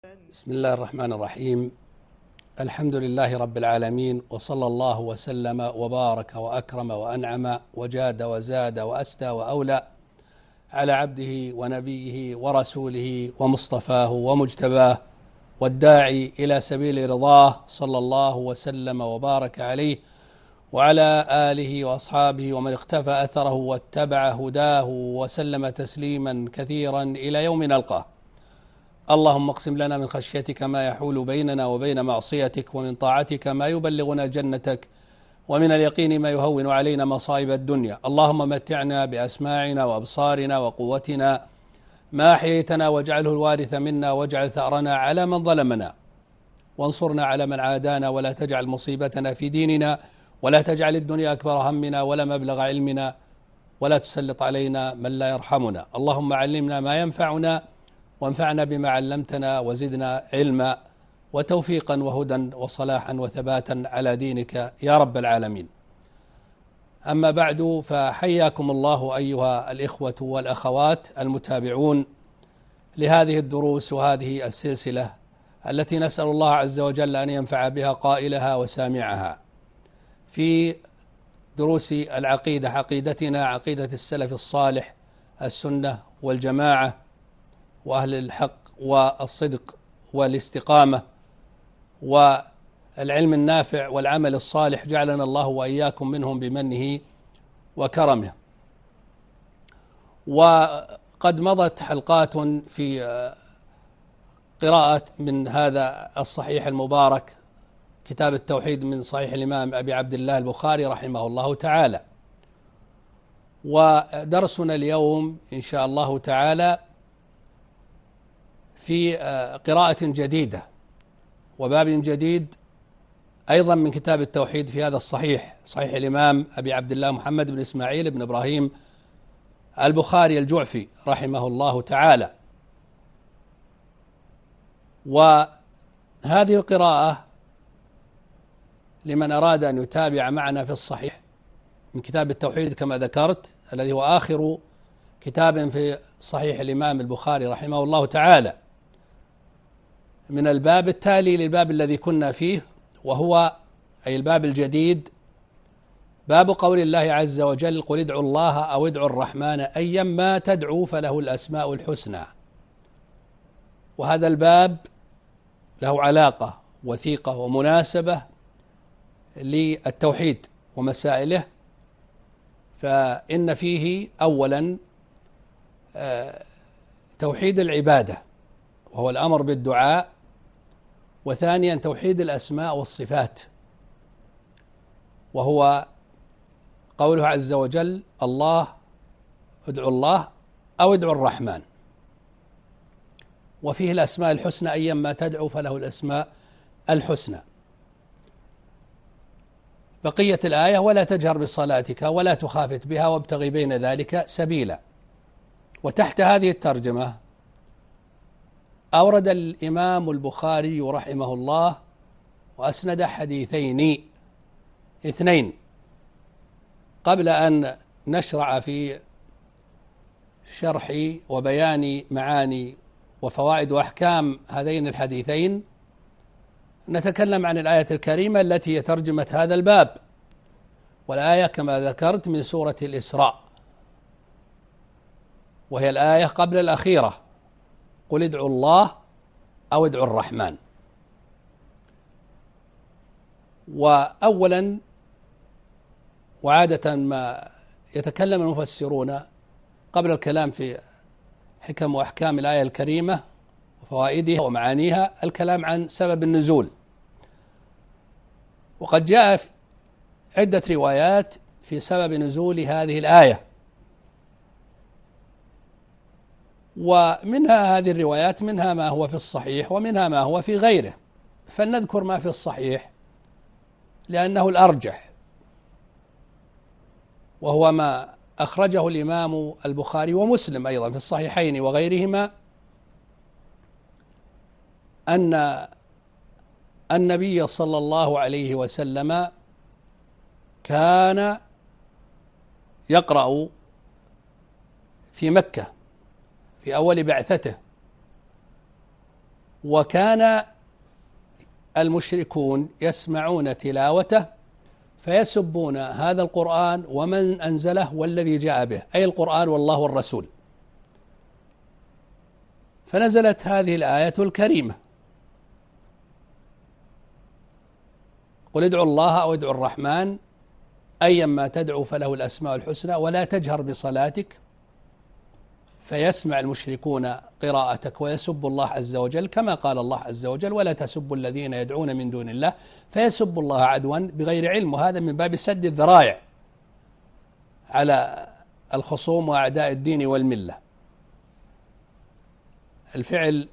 بسم الله الرحمن الرحيم. الحمد لله رب العالمين، وصلى الله وسلم وبارك وأكرم وأنعم وجاد وزاد وأسدى وأولى على عبده ونبيه ورسوله ومصطفاه ومجتباه والداعي إلى سبيل رضاه، صلى الله وسلم وبارك عليه وعلى آله وأصحابه ومن اقتفى أثره واتبع هداه وسلم تسليما كثيرا إلى يوم نلقاه. اللهم اقسم لنا من خشيتك ما يحول بيننا وبين معصيتك، ومن طاعتك ما يبلغنا جنتك، ومن اليقين ما يهون علينا مصائب الدنيا. اللهم متعنا بأسماعنا وأبصارنا وقوتنا ما أحييتنا، واجعله الوارث منا، واجعل ثأرنا على من ظلمنا، وانصرنا على من عادانا، ولا تجعل مصيبتنا في ديننا، ولا تجعل الدنيا أكبر همنا ولا مبلغ علمنا، ولا تسلط علينا من لا يرحمنا. اللهم علمنا ما ينفعنا، وانفعنا بما علمتنا، وزدنا علما وتوفيقا وهدى وصلاحا وثباتا على دينك يا رب العالمين. أما بعد، فحياكم الله أيها الإخوة والأخوات المتابعون لهذه الدروس وهذه السلسلة التي نسأل الله عز وجل أن ينفع بها قائلها وسامعها، في دروس العقيدة، عقيدتنا عقيدة السلف الصالح، السنة والجماعة وأهل الحق والصدق والاستقامة والعلم النافع والعمل الصالح، جعلنا الله وإياكم منهم بمنه وكرمه. وقد مضت حلقات في قراءة من هذا الصحيح المبارك، كتاب التوحيد من صحيح الإمام أبي عبد الله البخاري رحمه الله تعالى. ودرسنا اليوم إن شاء الله تعالى في قراءة جديدة وباب جديد أيضا من كتاب التوحيد في هذا الصحيح، صحيح الإمام أبي عبد الله محمد بن إسماعيل بن إبراهيم البخاري الجعفي رحمه الله تعالى. وهذه القراءة لمن أراد أن يتابع معنا في الصحيح من كتاب التوحيد كما ذكرت، الذي هو آخر كتاب في صحيح الإمام البخاري رحمه الله تعالى، من الباب التالي للباب الذي كنا فيه، وهو أي الباب الجديد، باب قول الله عز وجل: قل ادعوا الله أو ادعوا الرحمن أيما تدعوا فله الأسماء الحسنى. وهذا الباب له علاقة وثيقة ومناسبة للتوحيد ومسائله، فإن فيه أولا توحيد العبادة وهو الأمر بالدعاء، وثانيا توحيد الأسماء والصفات وهو قوله عز وجل: الله ادعوا الله أو ادعوا الرحمن. وفيه الأسماء الحسنى أيما تدعو فله الأسماء الحسنى. بقية الآية: ولا تجهر بصلاتك ولا تخافت بها وابتغي بين ذلك سبيلا. وتحت هذه الترجمة أورد الإمام البخاري رحمه الله وأسند حديثين اثنين قبل أن نشرع في شرح وبيان معاني وفوائد وأحكام هذين الحديثين. نتكلم عن الآية الكريمة التي هي ترجمة هذا الباب، والآية كما ذكرت من سورة الإسراء، وهي الآية قبل الأخيرة: قل ادعوا الله أو ادعوا الرحمن. وأولا، وعادة ما يتكلم المفسرون قبل الكلام في حكم وأحكام الآية الكريمة وفوائدها ومعانيها الكلام عن سبب النزول. وقد جاء عدة روايات في سبب نزول هذه الآية، ومنها هذه الروايات منها ما هو في الصحيح ومنها ما هو في غيره، فلنذكر ما في الصحيح لأنه الأرجح، وهو ما أخرجه الإمام البخاري ومسلم أيضا في الصحيحين وغيرهما، أن النبي صلى الله عليه وسلم كان يقرأ في مكة في أول بعثته، وكان المشركون يسمعون تلاوته فيسبون هذا القرآن ومن أنزله والذي جاء به، أي القرآن والله والرسول. فنزلت هذه الآية الكريمة: قل ادعوا الله أو ادعوا الرحمن أيما تدعو فله الأسماء الحسنى ولا تجهر بصلاتك. فيسمع المشركون قراءتك ويسب الله عز وجل، كما قال الله عز وجل: ولا تسبوا الذين يدعون من دون الله فيسبوا الله عدوا بغير علم. وهذا من باب سد الذرائع على الخصوم وأعداء الدين والملة. الفعل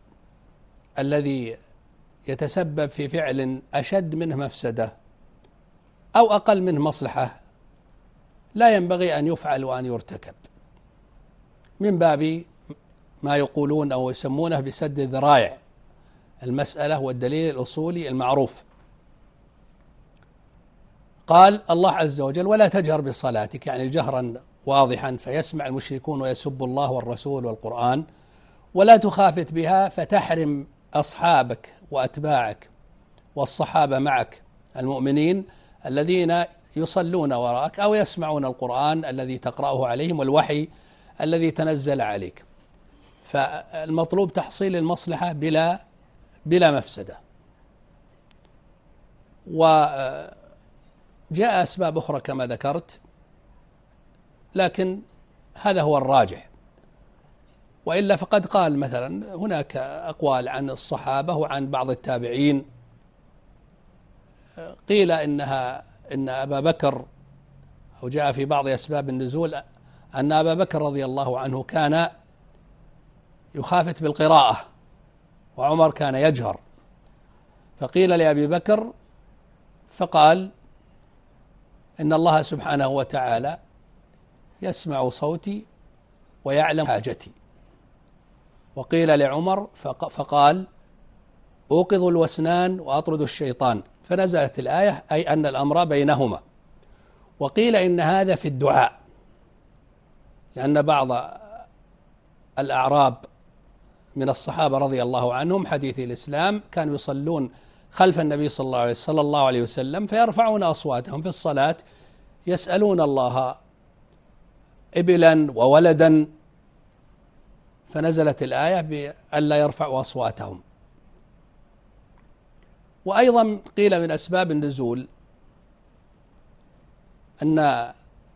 الذي يتسبب في فعل أشد منه مفسدة أو أقل منه مصلحة لا ينبغي أن يفعل وأن يرتكب، من باب ما يقولون أو يسمونه بسد الذرائع، المسألة والدليل الأصولي المعروف. قال الله عز وجل: ولا تجهر بصلاتك، يعني جهرا واضحا فيسمع المشركون ويسب الله والرسول والقرآن، ولا تخافت بها فتحرم أصحابك وأتباعك والصحابة معك المؤمنين الذين يصلون وراءك أو يسمعون القرآن الذي تقرأه عليهم والوحي الذي تنزل عليك. فالمطلوب تحصيل المصلحة بلا مفسدة. وجاء أسباب أخرى كما ذكرت، لكن هذا هو الراجح. وإلا فقد قال مثلا هناك أقوال عن الصحابة وعن بعض التابعين، قيل إن أبا بكر، أو جاء في بعض أسباب النزول أن أبا بكر رضي الله عنه كان يخافت بالقراءة وعمر كان يجهر، فقيل لأبي بكر فقال: إن الله سبحانه وتعالى يسمع صوتي ويعلم حاجتي. وقيل لعمر فقال: أوقظ الوسنان وأطرد الشيطان، فنزلت الآية أي أن الأمر بينهما. وقيل إن هذا في الدعاء، لأن بعض الأعراب من الصحابة رضي الله عنهم حديثي الإسلام كانوا يصلون خلف النبي صلى الله عليه وسلم فيرفعون أصواتهم في الصلاة يسألون الله إبلا وولدا، فنزلت الآية بألا يرفعوا أصواتهم. وأيضا قيل من أسباب النزول أن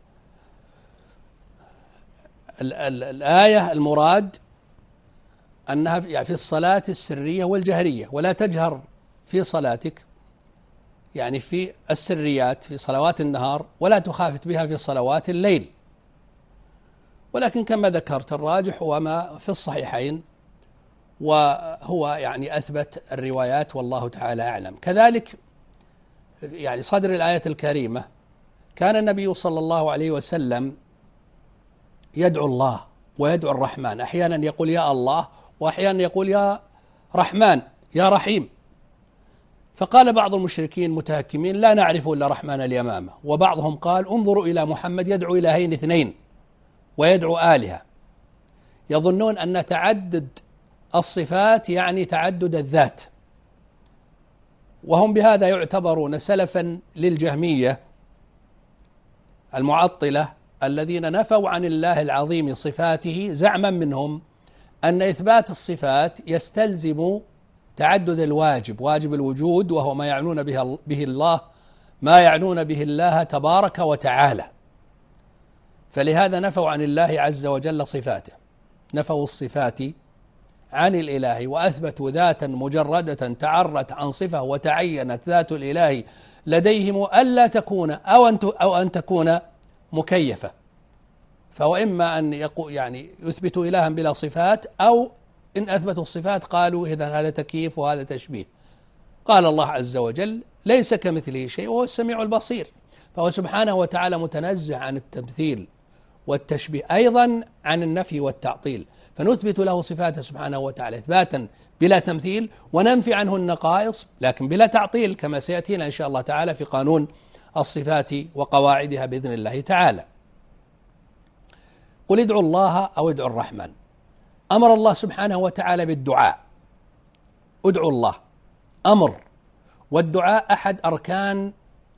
الآية المراد أنها في الصلاة السرية والجهرية، ولا تجهر في صلاتك يعني في السريات في صلوات النهار، ولا تخافت بها في صلوات الليل. ولكن كما ذكرت الراجح هو ما في الصحيحين، وهو يعني أثبت الروايات والله تعالى أعلم. كذلك يعني صدر الآية الكريمة كان النبي صلى الله عليه وسلم يدعو الله ويدعو الرحمن، أحيانا يقول يا الله وأحيانا يقول يا رحمن يا رحيم. فقال بعض المشركين متهكمين: لا نعرف إلا رحمن اليمامة. وبعضهم قال: انظروا إلى محمد يدعو إلهين اثنين ويدعو آلهة، يظنون أن تعدد الصفات يعني تعدد الذات، وهم بهذا يعتبرون سلفا للجهمية المعطلة الذين نفوا عن الله العظيم صفاته، زعما منهم أن إثبات الصفات يستلزم تعدد الواجب، واجب الوجود، وهو ما يعنون به الله تبارك وتعالى. فلهذا نفوا عن الله عز وجل صفاته، نفوا الصفات عن الإله وأثبتوا ذاتا مجردة تعرت عن صفة وتعينت ذات الإله لديهم ألا تكون أو أن تكون مكيفة. فهو إما أن يعني يثبتوا إلها بلا صفات، أو إن أثبتوا الصفات قالوا إذن هذا تكييف وهذا تشبيه. قال الله عز وجل: ليس كمثله شيء وهو السميع البصير. فهو سبحانه وتعالى متنزه عن التمثيل والتشبيه، أيضا عن النفي والتعطيل، فنثبت له صفاته سبحانه وتعالى إثباتا بلا تمثيل، وننفي عنه النقائص لكن بلا تعطيل، كما سيأتينا إن شاء الله تعالى في قانون الصفات وقواعدها بإذن الله تعالى. قل ادعوا الله أو ادعوا الرحمن. أمر الله سبحانه وتعالى بالدعاء، ادعوا الله أمر، والدعاء أحد أركان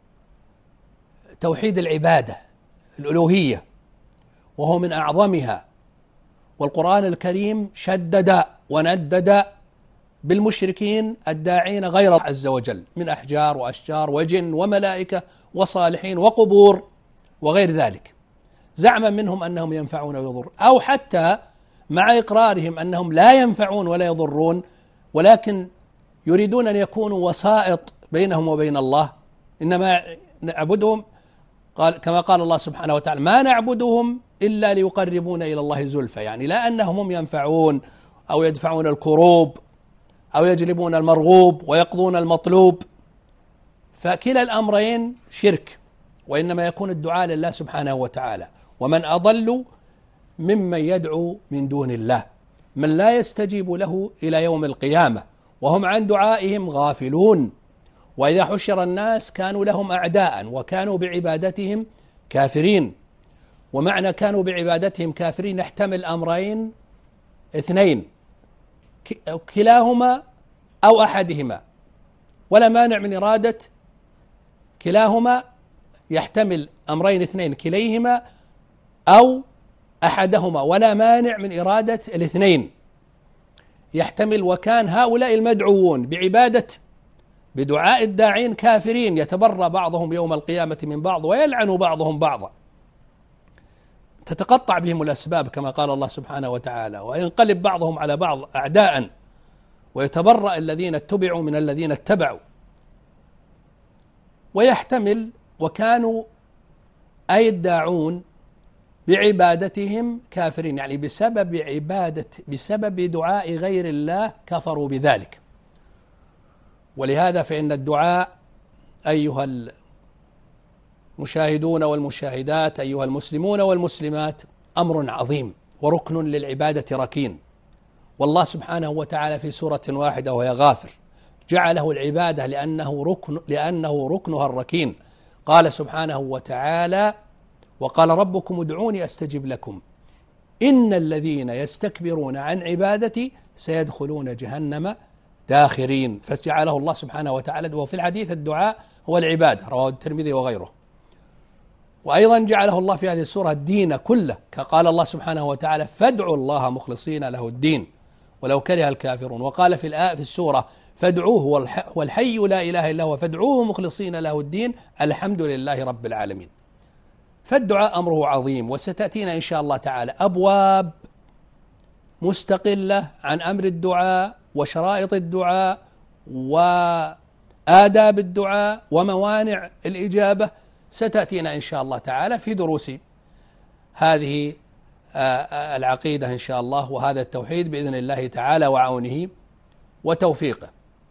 توحيد العبادة الألوهية، وهو من أعظمها. والقرآن الكريم شدد وندد بالمشركين الداعين غير الله عز وجل من أحجار وأشجار وجن وملائكة وصالحين وقبور وغير ذلك، زعما منهم أنهم ينفعون ويضرون، أو حتى مع إقرارهم أنهم لا ينفعون ولا يضرون، ولكن يريدون أن يكونوا وسائط بينهم وبين الله. إنما نعبدهم كما قال الله سبحانه وتعالى: ما نعبدهم إلا ليقربون إلى الله زلفى، يعني لا أنهم هم ينفعون أو يدفعون الكروب أو يجلبون المرغوب ويقضون المطلوب، فكلا الأمرين شرك، وإنما يكون الدعاء لله سبحانه وتعالى. ومن أضل ممن يدعو من دون الله، من لا يستجيب له إلى يوم القيامة وهم عن دعائهم غافلون. وإذا حشر الناس كانوا لهم أعداء وكانوا بعبادتهم كافرين. ومعنى كانوا بعبادتهم كافرين يحتمل أمرين اثنين: كلاهما أو أحدهما، ولا مانع من إرادة كلاهما. يحتمل أمرين اثنين: كليهما أو أحدهما، ولا مانع من إرادة الاثنين. يحتمل وكان هؤلاء المدعوون بدعاء الداعين كافرين، يتبرأ بعضهم يوم القيامة من بعض ويلعن بعضهم بعضا، تتقطع بهم الأسباب كما قال الله سبحانه وتعالى، وينقلب بعضهم على بعض أعداء، ويتبرأ الذين اتبعوا من الذين اتبعوا. ويحتمل وكانوا أي الداعون بعبادتهم كافرين، يعني بسبب دعاء غير الله كفروا بذلك. ولهذا فإن الدعاء أيها المشاهدون والمشاهدات، أيها المسلمون والمسلمات، أمر عظيم وركن للعبادة ركين. والله سبحانه وتعالى في سورة واحدة وهي غافر جعله العبادة لأنه ركنها الركين. قال سبحانه وتعالى: وقال ربكم ادعوني أستجب لكم إن الذين يستكبرون عن عبادتي سيدخلون جهنم داخرين. فجعله الله سبحانه وتعالى، وفي الحديث الدعاء هو العبادة، رواه الترمذي وغيره. وأيضا جعله الله في هذه السورة الدين كله، قال الله سبحانه وتعالى: فادعوا الله مخلصين له الدين ولو كره الكافرون. وقال في السورة: فادعوه والحي لا إله إلا هو فادعوه مخلصين له الدين الحمد لله رب العالمين. فالدعاء أمره عظيم، وستأتينا إن شاء الله تعالى أبواب مستقلة عن أمر الدعاء وشرائط الدعاء وآداب الدعاء وموانع الإجابة، ستأتينا إن شاء الله تعالى في دروس هذه العقيدة إن شاء الله، وهذا التوحيد بإذن الله تعالى وعونه وتوفيقه.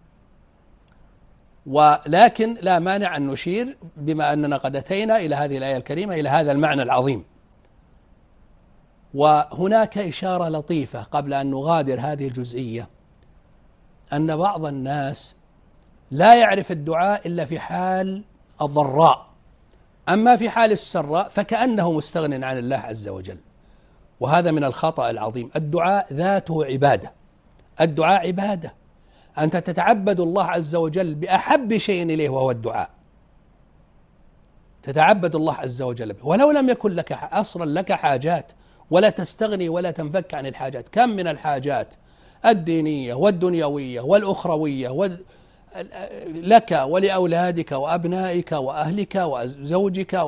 ولكن لا مانع أن نشير بما أننا قد أتينا إلى هذه الآية الكريمة إلى هذا المعنى العظيم. وهناك إشارة لطيفة قبل أن نغادر هذه الجزئية، أن بعض الناس لا يعرف الدعاء إلا في حال الضراء، أما في حال السراء فكأنه مستغن عن الله عز وجل، وهذا من الخطأ العظيم. الدعاء ذاته عبادة، الدعاء عبادة، أنت تتعبد الله عز وجل بأحب شيء إليه وهو الدعاء، تتعبد الله عز وجل به، ولو لم يكن لك أصلا لك حاجات، ولا تستغني ولا تنفك عن الحاجات. كم من الحاجات الدينية والدنيوية والأخروية لك ولأولادك وأبنائك وأهلك وزوجك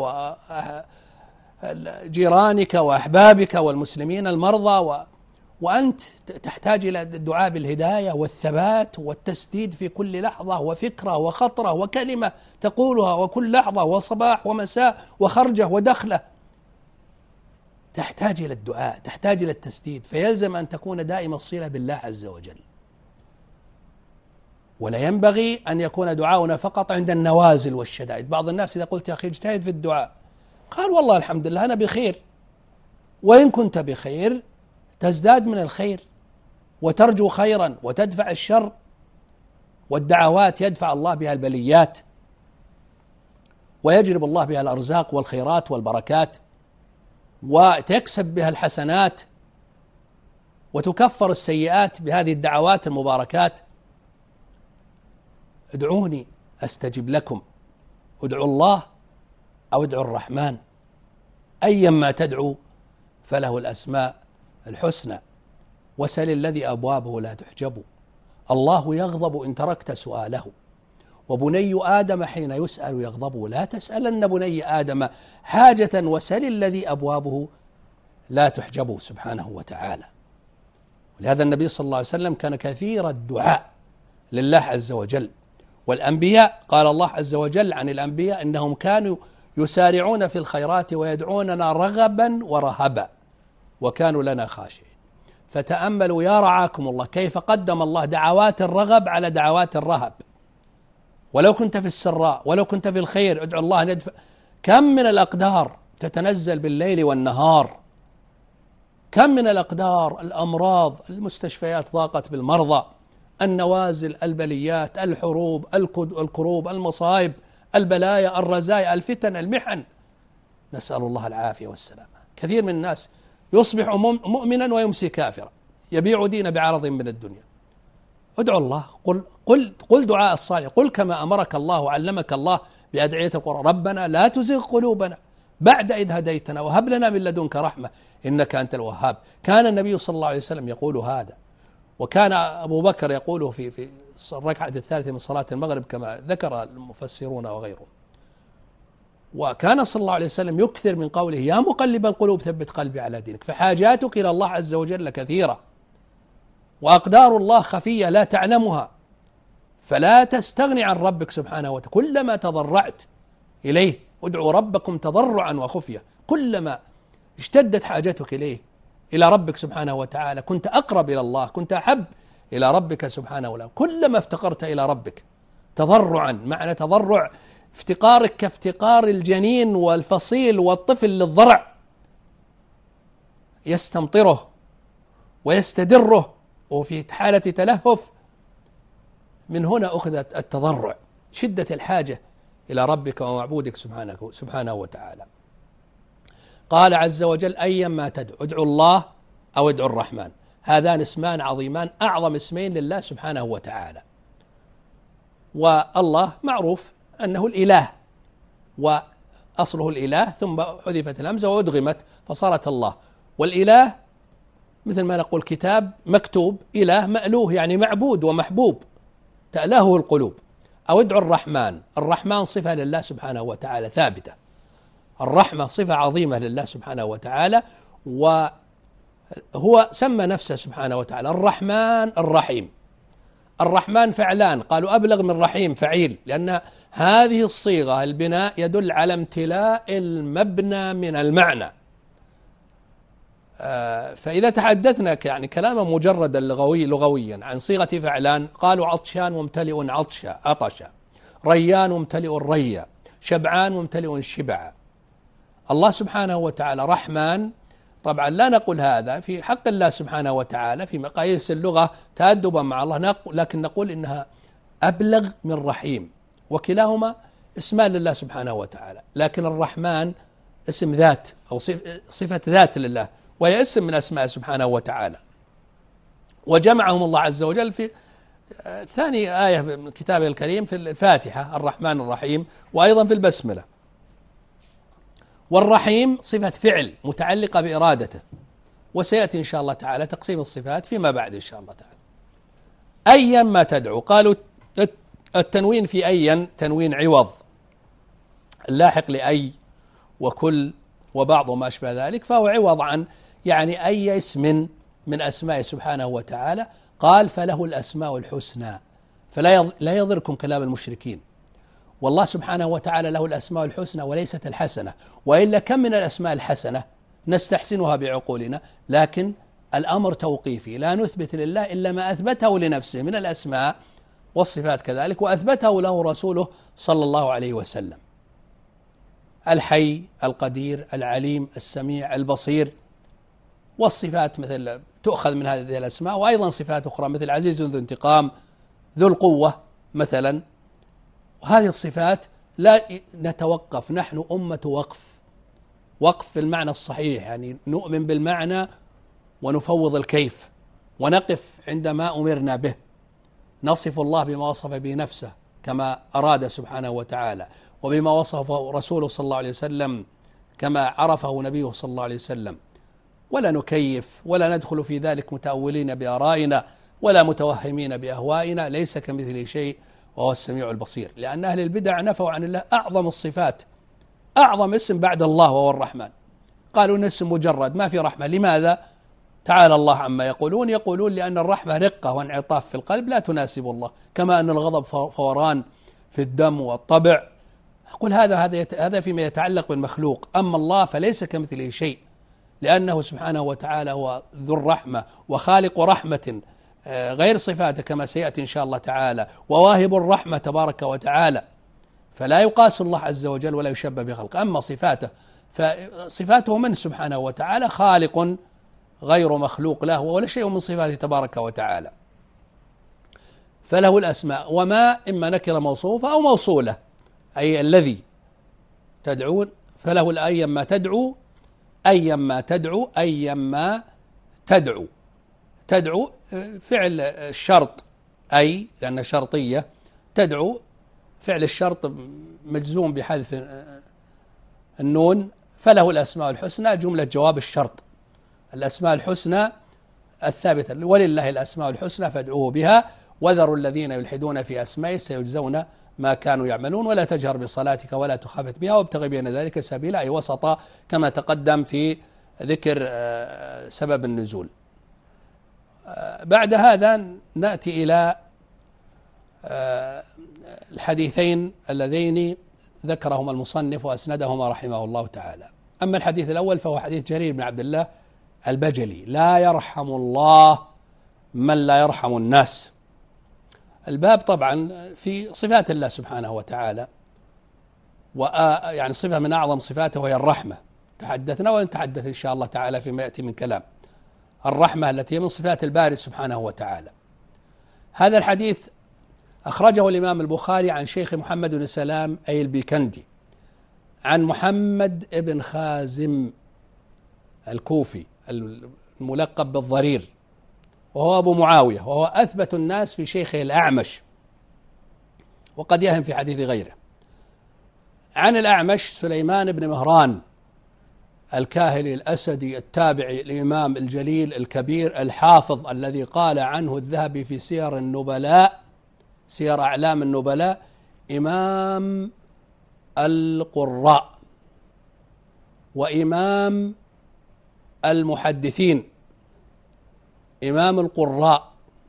وجيرانك وأحبابك والمسلمين المرضى، وأنت تحتاج إلى الدعاء بالهداية والثبات والتسديد في كل لحظة وفكرة وخطرة وكلمة تقولها، وكل لحظة وصباح ومساء وخرجة ودخلة تحتاج إلى الدعاء، تحتاج إلى التسديد، فيلزم أن تكون دائما الصلة بالله عز وجل. ولا ينبغي أن يكون دعاؤنا فقط عند النوازل والشدائد. بعض الناس إذا قلت يا أخي اجتهد في الدعاء، قال والله الحمد لله أنا بخير. وإن كنت بخير تزداد من الخير وترجو خيرا وتدفع الشر، والدعوات يدفع الله بها البليات ويجلب الله بها الأرزاق والخيرات والبركات، وتكسب بها الحسنات وتكفر السيئات بهذه الدعوات المباركات. ادعوني أستجب لكم، ادعوا الله أو ادعوا الرحمن، أيما تدعو فله الأسماء الحسنى، وسل الذي أبوابه لا تحجب، الله يغضب إن تركت سؤاله، وبني آدم حين يسأل يغضب، لا تسألن بني آدم حاجة وسل الذي أبوابه لا تحجب سبحانه وتعالى. ولهذا النبي صلى الله عليه وسلم كان كثير الدعاء لله عز وجل. والأنبياء قال الله عز وجل عن الأنبياء إنهم كانوا يسارعون في الخيرات ويدعوننا رغبا ورهبا وكانوا لنا خاشعين. فتأملوا يا رعاكم الله كيف قدم الله دعوات الرغب على دعوات الرهب. ولو كنت في السراء ولو كنت في الخير ادعو الله أن يدفع. كم من الأقدار تتنزل بالليل والنهار، كم من الأقدار، الأمراض، المستشفيات ضاقت بالمرضى، النوازل، البليات، الحروب، الكروب، المصائب، البلايا، الرزايا، الفتن، المحن، نسأل الله العافية والسلامة. كثير من الناس يصبح مؤمنا ويمسي كافرا، يبيع دين بعرض من الدنيا. ادعو الله، قل دعاء الصالح، قل كما أمرك الله وعلمك الله بأدعية القرآن: ربنا لا تزغ قلوبنا بعد إذ هديتنا وهب لنا من لدنك رحمة إنك أنت الوهاب. كان النبي صلى الله عليه وسلم يقول هذا، وكان أبو بكر يقوله في الركعة الثالثة من صلاة المغرب كما ذكر المفسرون وغيرهم. وكان صلى الله عليه وسلم يكثر من قوله: يا مقلب القلوب ثبت قلبي على دينك. فحاجاتك إلى الله عز وجل كثيرة، وأقدار الله خفية لا تعلمها، فلا تستغني عن ربك سبحانه وتعالى. كلما تضرعت إليه، ادعوا ربكم تضرعا وخفية، كلما اشتدت حاجتك إليه إلى ربك سبحانه وتعالى كنت أقرب إلى الله، كنت أحب إلى ربك سبحانه وتعالى. كلما افتقرت إلى ربك تضرعا، معنى تضرع افتقارك كافتقار الجنين والفصيل والطفل للضرع، يستمطره ويستدره وفي حالة تلهف. من هنا أخذت التضرع، شدة الحاجة إلى ربك ومعبودك سبحانه وتعالى. قال عز وجل: أيما تدعو ادعوا الله أو ادعوا الرحمن. هذان اسمان عظيمان، أعظم اسمين لله سبحانه وتعالى. والله معروف أنه الإله، وأصله الإله ثم حذفت الهمزة وأدغمت فصارت الله. والإله مثل ما نقول كتاب مكتوب، إله مألوه يعني معبود ومحبوب تألهه القلوب. أو ادعوا الرحمن. الرحمن صفة لله سبحانه وتعالى ثابتة، الرحمة صفة عظيمة لله سبحانه وتعالى، وهو سمى نفسه سبحانه وتعالى الرحمن الرحيم. الرحمن فعلان، قالوا أبلغ من رحيم فعيل، لأن هذه الصيغة البناء يدل على امتلاء المبنى من المعنى. فإذا تحدثنا يعني كلاما مجردا لغويا عن صيغة فعلان، قالوا عطشان ممتلئ عطشا، ريان ممتلئ ريا، شبعان ممتلئ شبعا. الله سبحانه وتعالى رحمن، طبعا لا نقول هذا في حق الله سبحانه وتعالى في مقاييس اللغة تأدبا مع الله، لكن نقول إنها أبلغ من رحيم، وكلاهما اسمان لله سبحانه وتعالى. لكن الرحمن اسم ذات أو صفة ذات لله، وهي اسم من أسماء سبحانه وتعالى. وجمعهم الله عز وجل في ثاني آية من كتابه الكريم في الفاتحة: الرحمن الرحيم، وأيضا في البسملة. والرحيم صفة فعل متعلقة بإرادته، وسيأتي إن شاء الله تعالى تقسيم الصفات فيما بعد إن شاء الله تعالى. أيا ما تدعو، قالوا التنوين في أيا تنوين عوض لاحق لأي وكل وبعض ما أشبه ذلك، فهو عوض عن يعني أي اسم من أسماء سبحانه وتعالى. قال: فله الأسماء الحسنى. فلا يضركم كلام المشركين، والله سبحانه وتعالى له الأسماء الحسنى وليست الحسنة، وإلا كم من الأسماء الحسنة نستحسنها بعقولنا، لكن الأمر توقيفي، لا نثبت لله إلا ما أثبته لنفسه من الأسماء والصفات كذلك، وأثبته له رسوله صلى الله عليه وسلم: الحي، القدير، العليم، السميع، البصير. والصفات مثل تؤخذ من هذه الأسماء، وأيضا صفات أخرى مثل عزيز ذو انتقام، ذو القوة مثلا. وهذه الصفات لا نتوقف، نحن أمة وقف في المعنى الصحيح، يعني نؤمن بالمعنى ونفوض الكيف، ونقف عندما أمرنا به. نصف الله بما وصف به نفسه كما أراد سبحانه وتعالى، وبما وصفه رسوله صلى الله عليه وسلم كما عرفه نبيه صلى الله عليه وسلم، ولا نكيف ولا ندخل في ذلك متأولين بآرائنا ولا متوهمين بأهوائنا. ليس كمثله شيء وهو السميع البصير. لأن أهل البدع نفوا عن الله أعظم الصفات، أعظم اسم بعد الله وهو الرحمن، قالوا إن اسم مجرد ما في رحمة. لماذا؟ تعالى الله عما يقولون لأن الرحمة رقة وانعطاف في القلب لا تناسب الله، كما أن الغضب فوران في الدم والطبع. أقول هذا فيما يتعلق بالمخلوق. أما الله فليس كمثله شيء، لأنه سبحانه وتعالى هو ذو الرحمة وخالق رحمة غير صفاته كما سيأتي إن شاء الله تعالى، وواهب الرحمة تبارك وتعالى، فلا يقاس الله عز وجل ولا يشبه بخلقه. أما صفاته فصفاته من سبحانه وتعالى خالق غير مخلوق له، ولا شيء من صفاته تبارك وتعالى. فله الأسماء، وما إما نكرة موصوفة أو موصولة، أي الذي تدعون، فله أيما تدعو، أيما تدعو، أيما تدعو. تدعو فعل الشرط، أي لأنها شرطية، تدعو فعل الشرط مجزوم بحذف النون. فله الأسماء الحسنى جملة جواب الشرط، الأسماء الحسنى الثابتة، ولله الأسماء الحسنى فادعوه بها وذروا الذين يلحدون في أسمائه سيجزون ما كانوا يعملون ولا تجهر بصلاتك ولا تخافت بها وابتغي بين ذلك سبيلا، أي وسطا، كما تقدم في ذكر سبب النزول. بعد هذا نأتي إلى الحديثين اللذين ذكرهما المصنف وأسندهما رحمه الله تعالى. أما الحديث الأول فهو حديث جرير بن عبد الله البجلي: لا يرحم الله من لا يرحم الناس. الباب طبعا في صفات الله سبحانه وتعالى، يعني صفة من أعظم صفاته وهي الرحمة، تحدثنا ونتحدث إن شاء الله تعالى فيما يأتي من كلام. الرحمة التي من صفات الباري سبحانه وتعالى. هذا الحديث أخرجه الإمام البخاري عن شيخ محمد بن سلام أي البيكندي عن محمد بن خازم الكوفي الملقب بالضرير، وهو أبو معاوية، وهو أثبت الناس في شيخه الأعمش، وقد يهم في حديث غيره. عن الأعمش سليمان بن مهران الكاهلي الأسدي التابعي الإمام الجليل الكبير الحافظ الذي قال عنه الذهبي في سير النبلاء، سير أعلام النبلاء: إمام القراء وإمام المحدثين. إمام القراء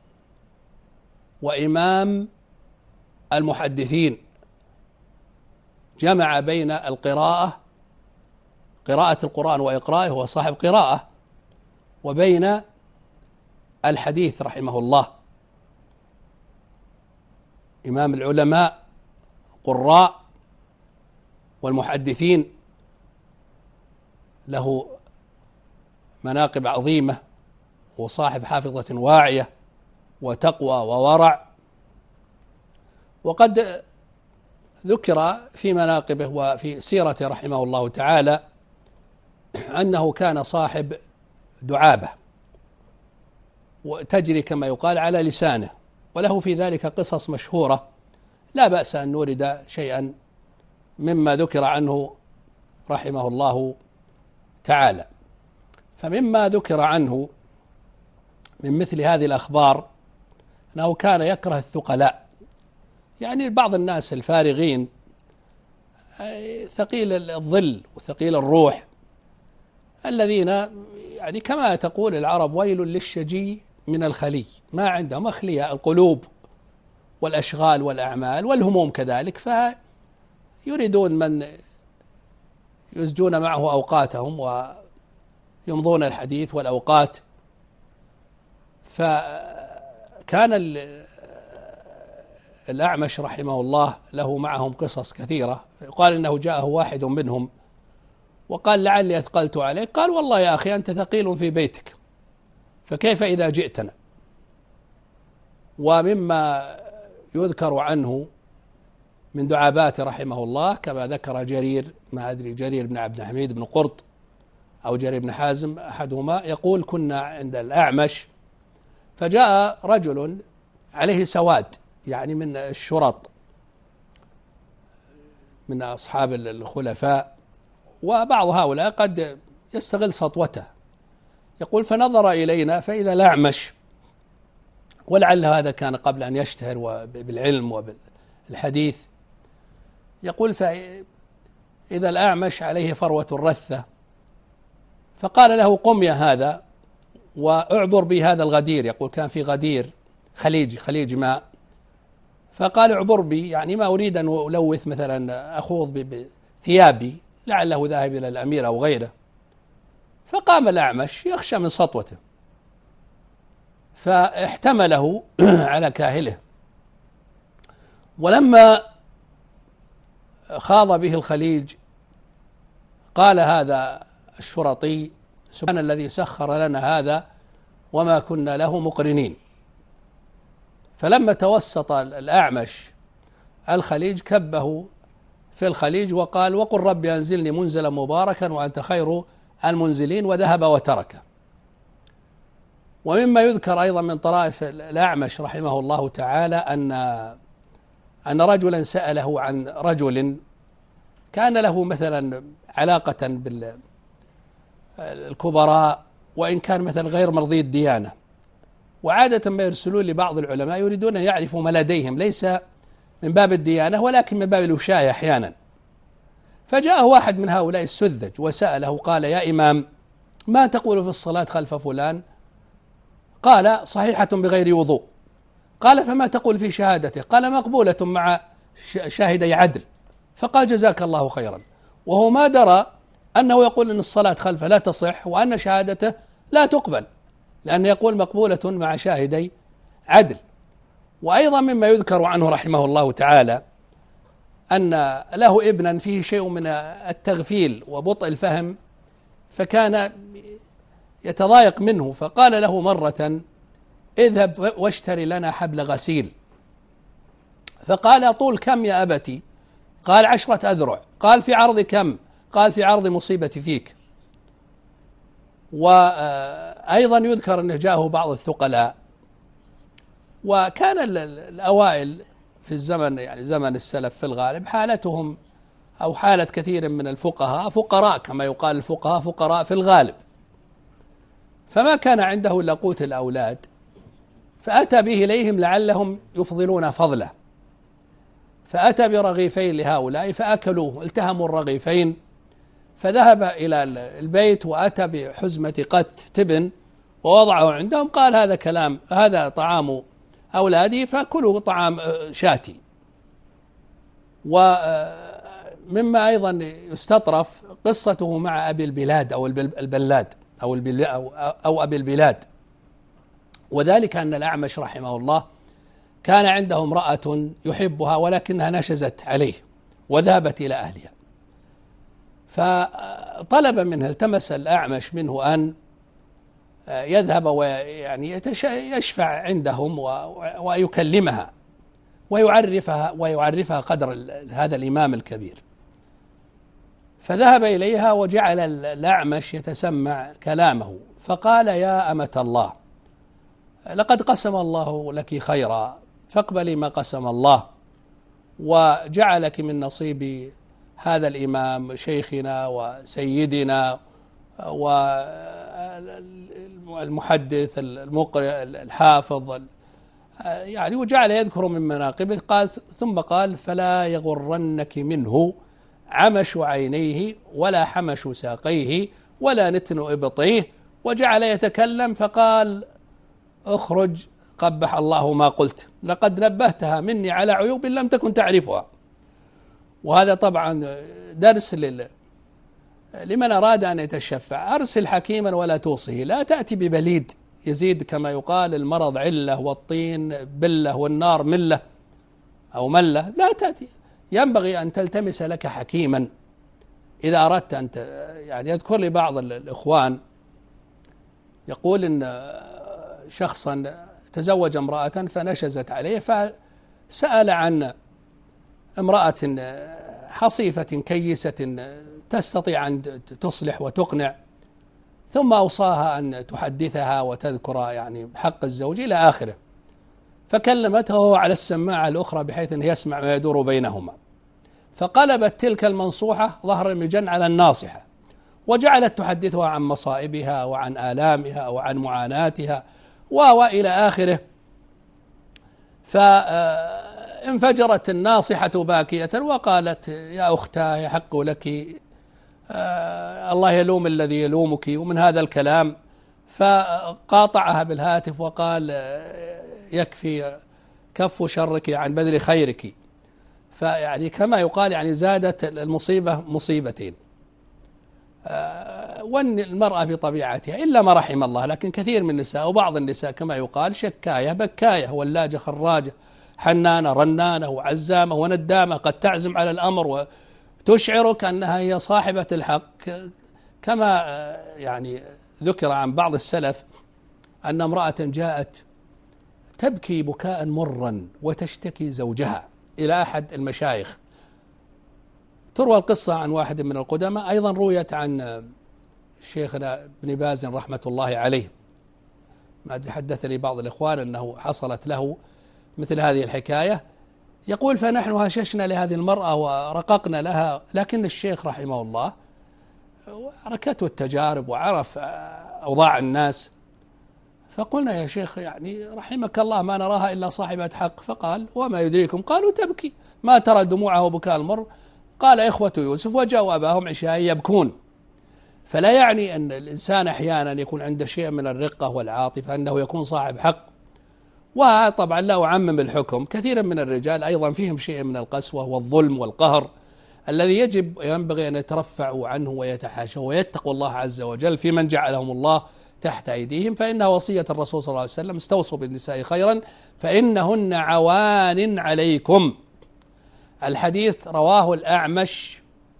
وإمام المحدثين، جمع بين القراءة، قراءة القرآن وإقرائه، هو صاحب قراءة، وبين الحديث رحمه الله. إمام العلماء قراء والمحدثين، له مناقب عظيمة، وصاحب حافظة واعية وتقوى وورع. وقد ذكر في مناقبه وفي سيرته رحمه الله تعالى أنه كان صاحب دعابة وتجري كما يقال على لسانه، وله في ذلك قصص مشهورة لا بأس أن نورد شيئا مما ذكر عنه رحمه الله تعالى. فمما ذكر عنه من مثل هذه الأخبار أنه كان يكره الثقلاء، يعني بعض الناس الفارغين ثقيل الظل وثقيل الروح، الذين يعني كما تقول العرب: ويل للشجي من الخلي، ما عندهم أخلياء القلوب والأشغال والأعمال والهموم كذلك، فيريدون من يزجون معه أوقاتهم ويمضون الحديث والأوقات. فكان الأعمش رحمه الله له معهم قصص كثيرة، يقال إنه جاءه واحد منهم وقال: لعلي أثقلت عليك. قال: والله يا أخي أنت ثقيل في بيتك، فكيف إذا جئتنا؟ ومما يذكر عنه من دعابات رحمه الله كما ذكر جرير، ما أدري جرير بن عبد الحميد بن قرط أو جرير بن حازم أحدهما، يقول: كنا عند الأعمش فجاء رجل عليه سواد، يعني من الشرط، من أصحاب الخلفاء، وبعض هؤلاء قد يستغل سطوته. يقول فنظر إلينا فإذا الأعمش، ولعل هذا كان قبل أن يشتهر بالعلم وبالحديث، يقول فإذا الأعمش عليه فروة رثة، فقال له قم يا هذا وأعبر بهذا الغدير. يقول كان في غدير خليج ماء، فقال اعبر بي، يعني ما أريد أن ألوث مثلا أخوض بثيابي، لعله ذاهب إلى الأمير أو غيره. فقام الأعمش يخشى من سطوته، فاحتمله على كاهله، ولما خاض به الخليج قال هذا الشرطي سبحان الذي سخر لنا هذا وما كنا له مقرنين. فلما توسط الأعمش الخليج كبه في الخليج وقال وقل رب أنزلني منزلا مباركا وأنت خير المنزلين، وذهب وتركه. ومما يذكر أيضا من طرائف الأعمش رحمه الله تعالى أن رجلا سأله عن رجل كان له مثلا علاقة بالكبراء، وإن كان مثلا غير مرضي الديانة، وعادة ما يرسلون لبعض العلماء يريدون أن يعرفوا ما لديهم، ليس من باب الديانة ولكن من باب الوشاية أحيانا. فجاءه واحد من هؤلاء السذج وسأله قال يا إمام ما تقول في الصلاة خلف فلان؟ قال صحيحة بغير وضوء. قال فما تقول في شهادته؟ قال مقبولة مع شاهدي عدل. فقال جزاك الله خيرا، وهو ما درى أنه يقول أن الصلاة خلفه لا تصح وأن شهادته لا تقبل، لأنه يقول مقبولة مع شاهدي عدل. وأيضا مما يذكر عنه رحمه الله تعالى أن له ابنا فيه شيء من التغفيل وبطء الفهم، فكان يتضايق منه، فقال له مرة اذهب واشتري لنا حبل غسيل. فقال طول كم يا أبتي؟ قال 10 أذرع. قال في عرض كم؟ قال في عرض مصيبتي فيك. وأيضا يذكر أنه جاءه بعض الثقلاء، وكان الأوائل في الزمن يعني زمن السلف في الغالب حالتهم أو حالة كثير من الفقهاء فقراء، كما يقال الفقهاء فقراء في الغالب، فما كان عنده إلا قوت الأولاد، فأتى به إليهم لعلهم يفضلون فضله، فأتى برغيفين لهؤلاء فأكلوه، التهموا الرغيفين، فذهب إلى البيت وأتى بحزمة قت تبن ووضعه عندهم، قال هذا طعام أولادي فكلوا طعام شاتي. ومما أيضا يستطرف قصته مع أبي البلاد أو البلاد أو أبي البلاد، وذلك أن الأعمش رحمه الله كان عنده امرأة يحبها ولكنها نشزت عليه وذهبت إلى أهلها، فطلب منه، التمس الأعمش منه أن يذهب ويعني يشفع عندهم ويكلمها ويعرفها قدر هذا الإمام الكبير. فذهب إليها وجعل الأعمش يتسمع كلامه، فقال يا أمة الله لقد قسم الله لك خيرا فاقبلي ما قسم الله، وجعلك من نصيب هذا الإمام شيخنا وسيدنا والمحدث المقرئ الحافظ، يعني وجعل يذكر من مناقبه. قال ثم قال فلا يغرنك منه عمش عينيه ولا حمش ساقيه ولا نتن إبطيه، وجعل يتكلم فقال اخرج قبح الله ما قلت، لقد نبهتها مني على عيوب لم تكن تعرفها. وهذا طبعا درس لمن أراد أن يتشفع. أرسل حكيما ولا توصيه، لا تأتي ببليد يزيد كما يقال المرض علة والطين بلة والنار ملة أو ملة، لا تأتي. ينبغي أن تلتمس لك حكيما إذا أردت أن يعني يذكر لي بعض الإخوان يقول إن شخصا تزوج امرأة فنشزت عليه، فسأل عن امرأة حصيفة كيسة تستطيع أن تصلح وتقنع، ثم أوصاها أن تحدثها وتذكر يعني حق الزوج إلى آخره، فكلمته على السماعة الأخرى بحيث أنه يسمع ما يدور بينهما. فقلبت تلك المنصوحة ظهر المجن على الناصحة، وجعلت تحدثها عن مصائبها وعن آلامها وعن معاناتها وإلى آخره. فانفجرت الناصحة باكية وقالت: يا أختاه يحق لك، الله يلوم الذي يلومك، ومن هذا الكلام. فقاطعها بالهاتف وقال: يكفي كف شرك عن بذل خيرك. فيعني كما يقال يعني زادت المصيبة مصيبتين. والمرأة بطبيعتها إلا ما رحم الله، لكن كثير من النساء وبعض النساء كما يقال شكاية بكاية ولاجة خراجة، حنانة رنانة وعزامة وندامة، قد تعزم على الأمر وتشعرك أنها هي صاحبة الحق. كما يعني ذكر عن بعض السلف أن امرأة جاءت تبكي بكاء مرا وتشتكي زوجها إلى أحد المشايخ. تروى القصة عن واحد من القدماء، أيضا رويت عن شيخنا ابن باز رحمة الله عليه. ما حدث لي بعض الإخوان أنه حصلت له مثل هذه الحكاية. يقول: فنحن هششنا لهذه المرأة ورققنا لها، لكن الشيخ رحمه الله ركته التجارب وعرف أوضاع الناس، فقلنا: يا شيخ يعني رحمك الله ما نراها إلا صاحبة حق. فقال: وما يدريكم؟ قالوا: تبكي، ما ترى دموعه وبكاء المر. قال: إخوة يوسف وجاءوا أباهم عشاء يبكون. فلا يعني أن الإنسان أحيانا يكون عنده شيء من الرقة والعاطفة أنه يكون صاحب حق. وطبعا لا أعمم الحكم، كثيرا من الرجال أيضا فيهم شيء من القسوة والظلم والقهر الذي ينبغي أن يترفعوا عنه ويتحاشوا ويتقوا الله عز وجل في من جعلهم الله تحت أيديهم، فإنها وصية الرسول صلى الله عليه وسلم: استوصوا بالنساء خيرا فإنهن عوان عليكم. الحديث رواه الأعمش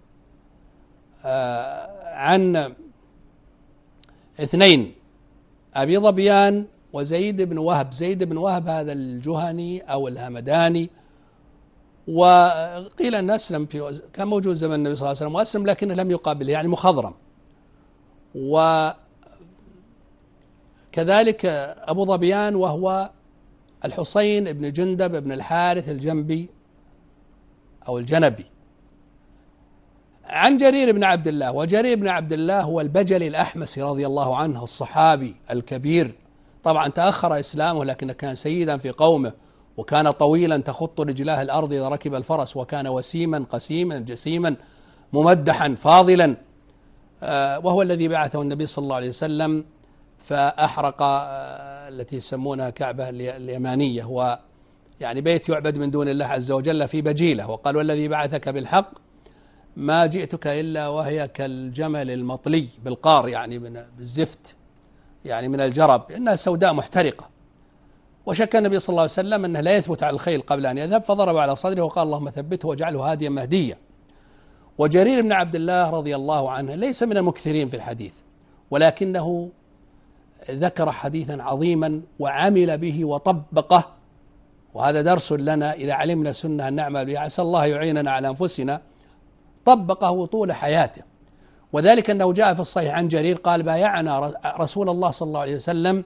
عن اثنين: أبي ظبيان وزيد بن وهب. زيد بن وهب هذا الجهني أو الهمداني، وقيل أن أسلم كان موجود زمن النبي صلى الله عليه وسلم وأسلم، لكنه لم يقابله، يعني مخضرم. وكذلك أبو ظبيان وهو الحصين بن جندب بن الحارث الجنبي أو الجنبي. عن جرير بن عبد الله، وجرير بن عبد الله هو البجلي الأحمسي رضي الله عنه الصحابي الكبير. طبعا تأخر إسلامه لكنه كان سيدا في قومه، وكان طويلا تخط رجلاه الأرض إذا ركب الفرس، وكان وسيما قسيما جسيما ممدحا فاضلا. وهو الذي بعثه النبي صلى الله عليه وسلم فأحرق التي يسمونها كعبة اليمانية، هو يعني بيت يعبد من دون الله عز وجل في بجيلة. وقال: والذي بعثك بالحق ما جئتك إلا وهي كالجمل المطلي بالقار، يعني بالزفت، يعني من الجرب، إنها سوداء محترقة. وشك النبي صلى الله عليه وسلم أنه لا يثبت على الخيل قبل أن يذهب، فضرب على صدره وقال: اللهم ثبته واجعله هاديا مهديا. وجرير بن عبد الله رضي الله عنه ليس من المكثرين في الحديث، ولكنه ذكر حديثا عظيما وعمل به وطبقه، وهذا درس لنا إذا علمنا سنة أن نعمل بها، عسى الله يعيننا على أنفسنا. طبقه طول حياته، وذلك أنه جاء في الصحيح عن جرير قال: بايعنا رسول الله صلى الله عليه وسلم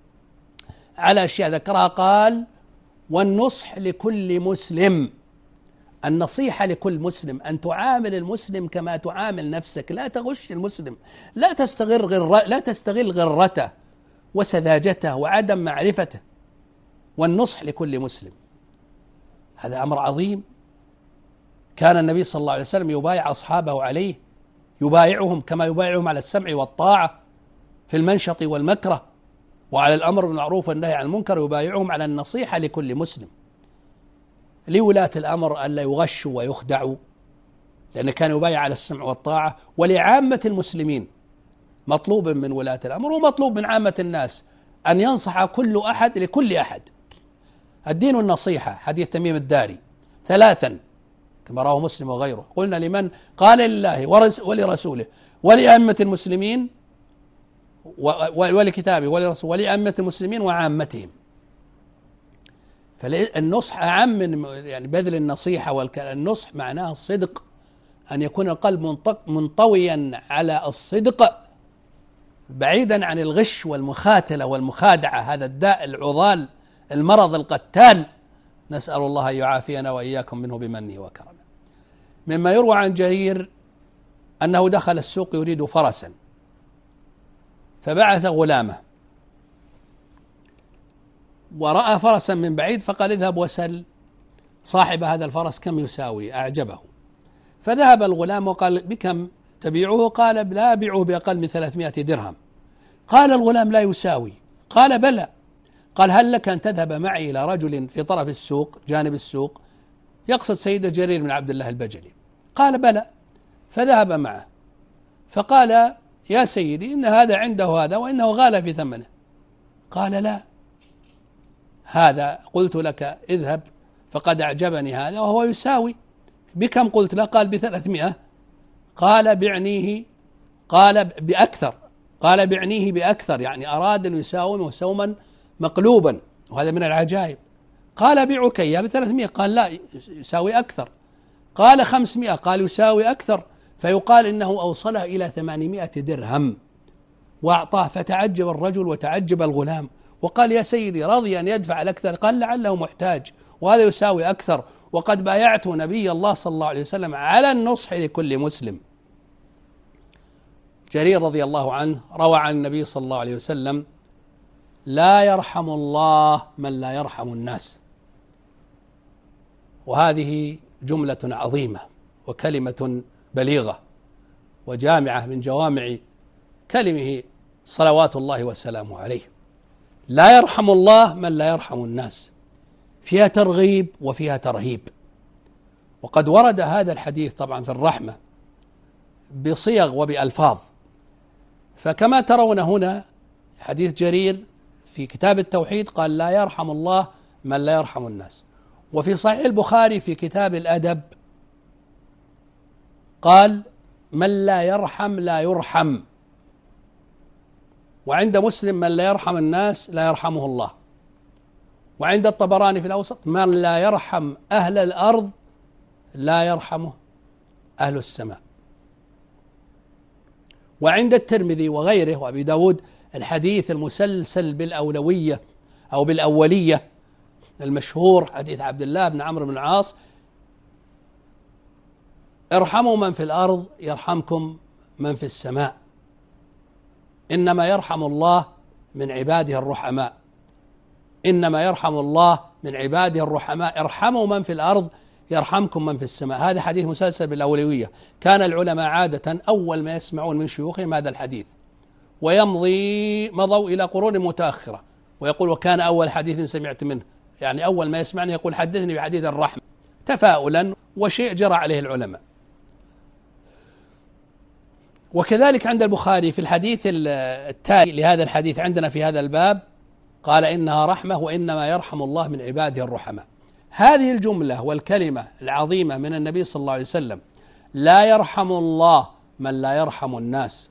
على أشياء ذكرها، قال: والنصح لكل مسلم، النصيحة لكل مسلم، أن تعامل المسلم كما تعامل نفسك، لا تغش المسلم، لا تستغل غرته وسذاجته وعدم معرفته. والنصح لكل مسلم هذا أمر عظيم. كان النبي صلى الله عليه وسلم يبايع أصحابه عليه، يبايعهم كما يبايعهم على السمع والطاعة في المنشط والمكره، وعلى الأمر بالمعروف والنهي عن المنكر، يبايعهم على النصيحة لكل مسلم. لولاة الأمر ألا يغشوا ويخدعوا، لأن كان يبايع على السمع والطاعة. ولعامة المسلمين مطلوب من ولاة الأمر ومطلوب من عامة الناس أن ينصح كل أحد لكل أحد. الدين النصيحة، حديث تميم الداري، ثلاثا كما رواه مسلم وغيره. قلنا: لمن؟ قال: لله ولرسوله ولأئمة المسلمين ولكتابه ولرسوله ولأئمة المسلمين وعامتهم. فالنصح أعم من يعني بذل النصيحة والكلام. النصح معناه الصدق، أن يكون القلب منطويا على الصدق بعيدا عن الغش والمخاتلة والمخادعة، هذا الداء العضال المرض القتال، نسأل الله أن يعافينا وإياكم منه بمنه وكرمه. مما يروى عن جرير أنه دخل السوق يريد فرسا، فبعث غلامه ورأى فرسا من بعيد فقال اذهب وسل صاحب هذا الفرس كم يساوي، أعجبه. فذهب الغلام وقال بكم تبيعه؟ قال لا أبيعه بأقل من 300 درهم. قال الغلام لا يساوي. قال بلى. قال هل لك أن تذهب معي إلى رجل في طرف السوق جانب السوق، يقصد سيد جرير بن عبد الله البجلي. قال بلى. فذهب معه فقال يا سيدي إن هذا عنده هذا وإنه غالى في ثمنه. قال لا، هذا قلت لك اذهب فقد أعجبني هذا وهو يساوي. بكم قلت له؟ قال ب300. قال بعنيه. قال بأكثر. قال بعنيه بأكثر، يعني أراد أن يساومه سوما مقلوبا، وهذا من العجائب. قال بيعك إياه ب300. قال لا، يساوي أكثر. قال 500. قال يساوي أكثر. فيقال إنه أوصله إلى 800 درهم وأعطاه. فتعجب الرجل وتعجب الغلام وقال يا سيدي رضي أن يدفع الأكثر؟ قال لعله محتاج وهذا يساوي أكثر، وقد بايعت نبي الله صلى الله عليه وسلم على النصح لكل مسلم. جرير رضي الله عنه روى عن النبي صلى الله عليه وسلم لا يرحم الله من لا يرحم الناس. وهذه جملة عظيمة وكلمة بليغة وجامعة من جوامع كلمه صلوات الله وسلامه عليه. لا يرحم الله من لا يرحم الناس، فيها ترغيب وفيها ترهيب. وقد ورد هذا الحديث طبعا في الرحمة بصيغ وبألفاظ، فكما ترون هنا حديث جرير في كتاب التوحيد قال لا يرحم الله من لا يرحم الناس، وفي صحيح البخاري في كتاب الأدب قال من لا يرحم لا يرحم، وعند مسلم من لا يرحم الناس لا يرحمه الله، وعند الطبراني في الأوسط من لا يرحم أهل الأرض لا يرحمه أهل السماء. وعند الترمذي وغيره وأبي داود الحديث المسلسل بالأولوية أو بالأولية المشهور حديث عبد الله بن عمرو بن العاص ارحموا من في الأرض يرحمكم من في السماء، إنما يرحم الله من عباده الرحماء، إنما يرحم الله من عباده الرحماء، ارحموا من في الأرض يرحمكم من في السماء. هذا حديث مسلسل بالأولوية. كان العلماء عادة أول ما يسمعون من شيوخهم هذا الحديث مضوا إلى قرون متأخرة ويقول وكان أول حديث سمعت منه، يعني أول ما يسمعني يقول حدثني بحديث الرحمة تفاؤلا، وشيء جرى عليه العلماء. وكذلك عند البخاري في الحديث التالي لهذا الحديث عندنا في هذا الباب قال إنها رحمة وإنما يرحم الله من عباده الرحماء. هذه الجملة والكلمة العظيمة من النبي صلى الله عليه وسلم لا يرحم الله من لا يرحم الناس،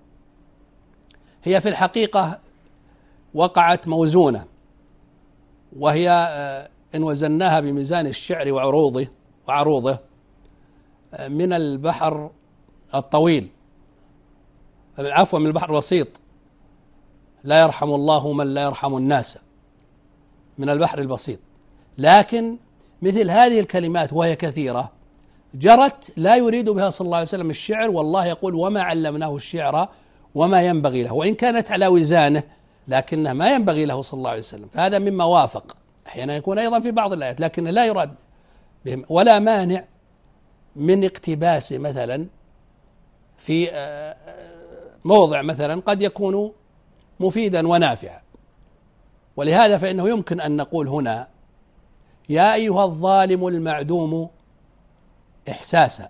هي في الحقيقة وقعت موزونة، وهي إن وزناها بميزان الشعر وعروضه من البحر الطويل، عفوا من البحر الوسيط، لا يرحم الله من لا يرحم الناس، من البحر البسيط. لكن مثل هذه الكلمات وهي كثيرة جرت لا يريد بها صلى الله عليه وسلم الشعر، والله يقول وما علمناه الشعر وما ينبغي له، وإن كانت على وزانه لكنها ما ينبغي له صلى الله عليه وسلم. فهذا مما وافق، أحيانا يكون أيضا في بعض الآيات لكن لا يراد بهم، ولا مانع من اقتباس مثلا في موضع مثلا قد يكون مفيدا ونافعا. ولهذا فإنه يمكن أن نقول هنا يا أيها الظالم المعدوم إحساسا،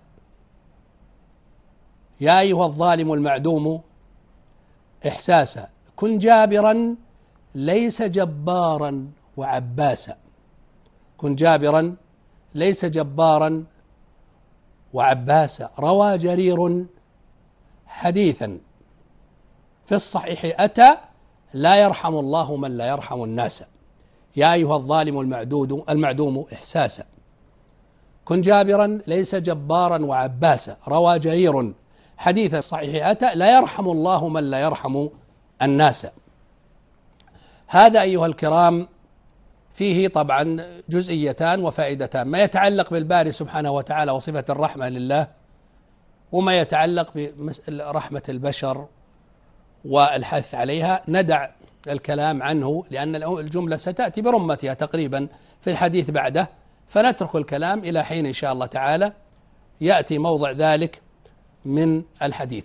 يا أيها الظالم المعدوم إحساسا، كن جابرا ليس جبارا وعباسا، كن جابرا ليس جبارا وعباسا. روى جرير حديثا في الصحيح أتى لا يرحم الله من لا يرحم الناس، يا أيها الظالم المعدوم إحساسا، كن جابرا ليس جبارا وعباسا. روى جرير حديث صحيح أتى لا يرحم الله من لا يرحم الناس. هذا أيها الكرام فيه طبعا جزئيتان وفائدتان: ما يتعلق بالباري سبحانه وتعالى وصفة الرحمة لله، وما يتعلق برحمة البشر والحث عليها. ندع الكلام عنه لأن الجملة ستأتي برمتها تقريبا في الحديث بعده، فنترك الكلام إلى حين إن شاء الله تعالى يأتي موضع ذلك من الحديث.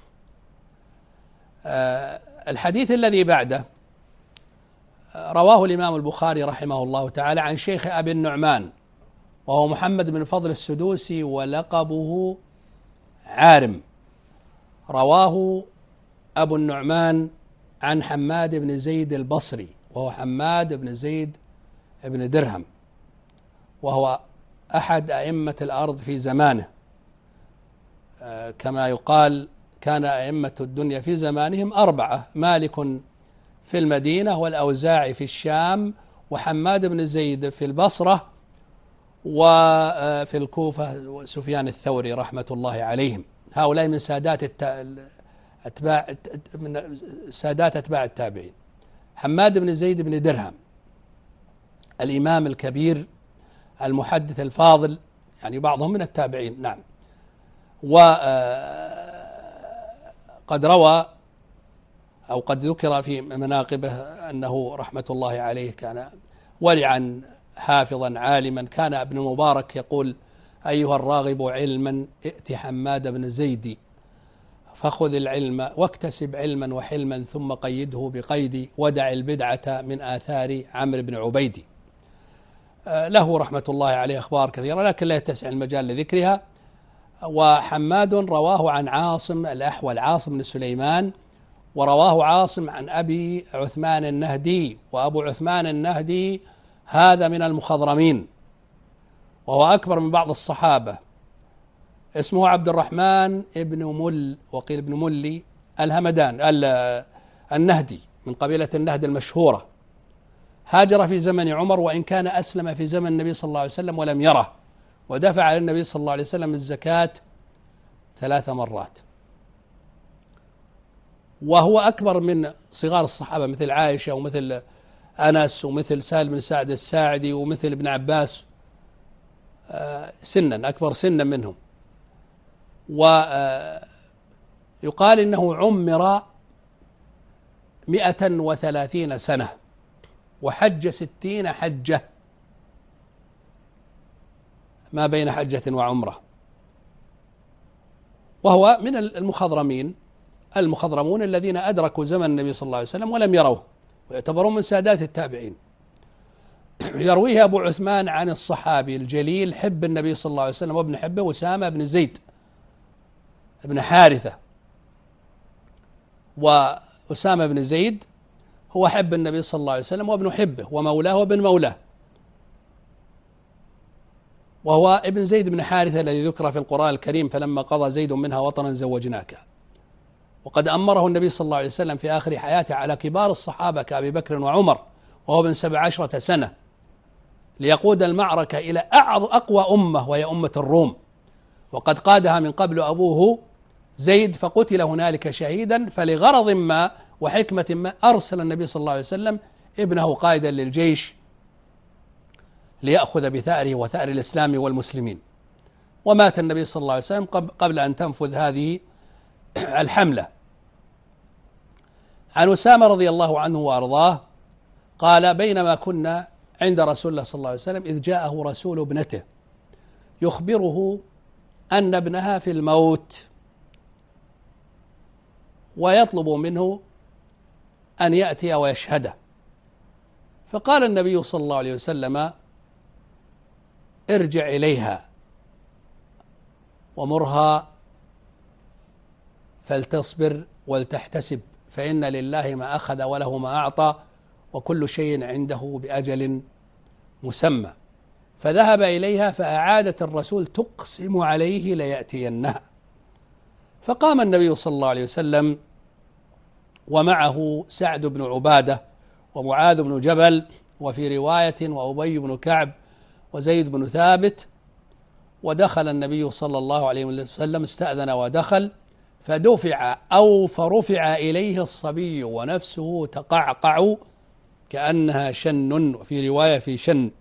الحديث الذي بعده رواه الإمام البخاري رحمه الله تعالى عن شيخ أبي النعمان، وهو محمد بن فضل السدوسي ولقبه عارم. رواه أبو النعمان عن حماد بن زيد البصري، وهو حماد بن زيد بن درهم، وهو أحد أئمة الأرض في زمانه، كما يقال كان أئمة الدنيا في زمانهم 4: مالك في المدينة، والأوزاعي في الشام، وحماد بن زيد في البصرة، وفي الكوفة سفيان الثوري رحمة الله عليهم. هؤلاء من سادات أتباع التابعين. حماد بن زيد بن درهم الإمام الكبير المحدث الفاضل، يعني بعضهم من التابعين، نعم. وقد روى أو قد ذكر في مناقبه أنه رحمة الله عليه كان ورعا حافظا عالما. كان ابن المبارك يقول: أيها الراغب علما ائت حماد بن زيد فخذ العلم واكتسب علما وحلما ثم قيده بقيد ودع البدعة من آثار عمرو بن عبيد. له رحمة الله عليه أخبار كثيرة لكن لا يتسع المجال لذكرها. وحماد رواه عن عاصم الأحول، عاصم بن سليمان، ورواه عاصم عن أبي عثمان النهدي، وأبو عثمان النهدي هذا من المخضرمين، وهو أكبر من بعض الصحابة. اسمه عبد الرحمن ابن مل، وقيل ابن ملي الهمدان النهدي، من قبيلة النهد المشهورة. هاجر في زمن عمر، وإن كان أسلم في زمن النبي صلى الله عليه وسلم ولم يره، ودفع على النبي صلى الله عليه وسلم الزكاة 3 مرات. وهو أكبر من صغار الصحابة مثل عائشة ومثل أنس ومثل سهل بن سعد الساعدي ومثل ابن عباس، سنا أكبر سنا منهم. ويقال إنه عمر 130 سنة وحج 60 حجة ما بين حجة وعمرة، وهو من المخضرمون الذين أدركوا زمن النبي صلى الله عليه وسلم ولم يروه، ويعتبرون من سادات التابعين. يرويه أبو عثمان عن الصحابي الجليل حب النبي صلى الله عليه وسلم وابن حبه أسامة بن زيد بن حارثة. وأسامة بن زيد هو حب النبي صلى الله عليه وسلم وابن حبه ومولاه وابن مولاه، وهو ابن زيد بن حارثة الذي ذكر في القرآن الكريم: فلما قضى زيد منها وطرا زوجناك. وقد أمره النبي صلى الله عليه وسلم في آخر حياته على كبار الصحابة كأبي بكر وعمر وهو ابن 17 سنة ليقود المعركة إلى أقوى أمة وهي أمة الروم، وقد قادها من قبل أبوه زيد فقتل هنالك شهيدا. فلغرض ما وحكمة ما أرسل النبي صلى الله عليه وسلم ابنه قائدا للجيش ليأخذ بثأره وثأر الإسلام والمسلمين. ومات النبي صلى الله عليه وسلم قبل أن تنفذ هذه الحملة. عن أسامة رضي الله عنه وأرضاه قال: بينما كنا عند رسول الله صلى الله عليه وسلم إذ جاءه رسول ابنته يخبره أن ابنها في الموت، ويطلب منه أن يأتي ويشهده. فقال النبي صلى الله عليه وسلم: ارجع إليها ومرها فلتصبر ولتحتسب، فإن لله ما أخذ وله ما أعطى وكل شيء عنده بأجل مسمى. فذهب إليها فأعادت الرسول تقسم عليه ليأتينها. فقام النبي صلى الله عليه وسلم ومعه سعد بن عبادة ومعاذ بن جبل، وفي رواية وأبي بن كعب وزيد بن ثابت. ودخل النبي صلى الله عليه وسلم، استأذن ودخل، فرفع إليه الصبي ونفسه تقعقع كأنها شن، وفي رواية في شن.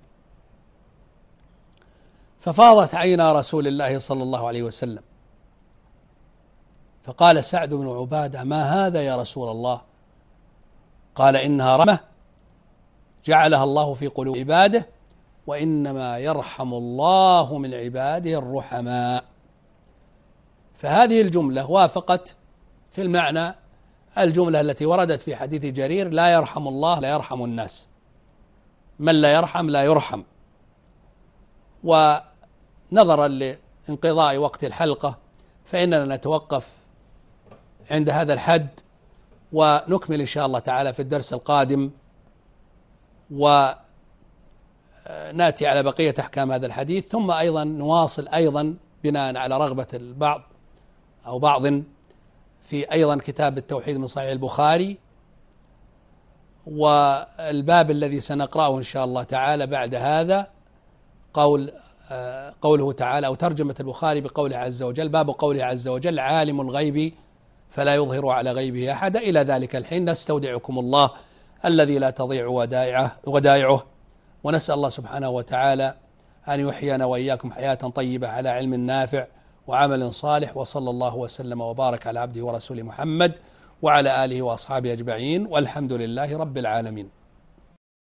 ففاضت عينا رسول الله صلى الله عليه وسلم، فقال سعد بن عبادة: ما هذا يا رسول الله؟ قال: إنها رحمة جعلها الله في قلوب عباده، وإنما يرحم الله من عباده الرحماء. فهذه الجملة وافقت في المعنى الجملة التي وردت في حديث جرير: لا يرحم الله لا يرحم الناس، من لا يرحم لا يرحم. ونظرا لانقضاء وقت الحلقة فإننا نتوقف عند هذا الحد، ونكمل إن شاء الله تعالى في الدرس القادم، ونأتي على بقية أحكام هذا الحديث، ثم أيضا نواصل أيضا بناء على رغبة البعض أو بعض في أيضا كتاب التوحيد من صحيح البخاري. والباب الذي سنقرأه إن شاء الله تعالى بعد هذا قوله تعالى، أو ترجمة البخاري بقوله عز وجل، باب قوله عز وجل: عالم الغيب فلا يظهر على غيبه أحدا. إلى ذلك الحين نستودعكم الله الذي لا تضيع ودائعه، ونسأل الله سبحانه وتعالى أن يحيينا وإياكم حياة طيبة على علم نافع وعمل صالح، وصلى الله وسلم وبارك على عبده ورسوله محمد وعلى آله وأصحابه أجمعين، والحمد لله رب العالمين.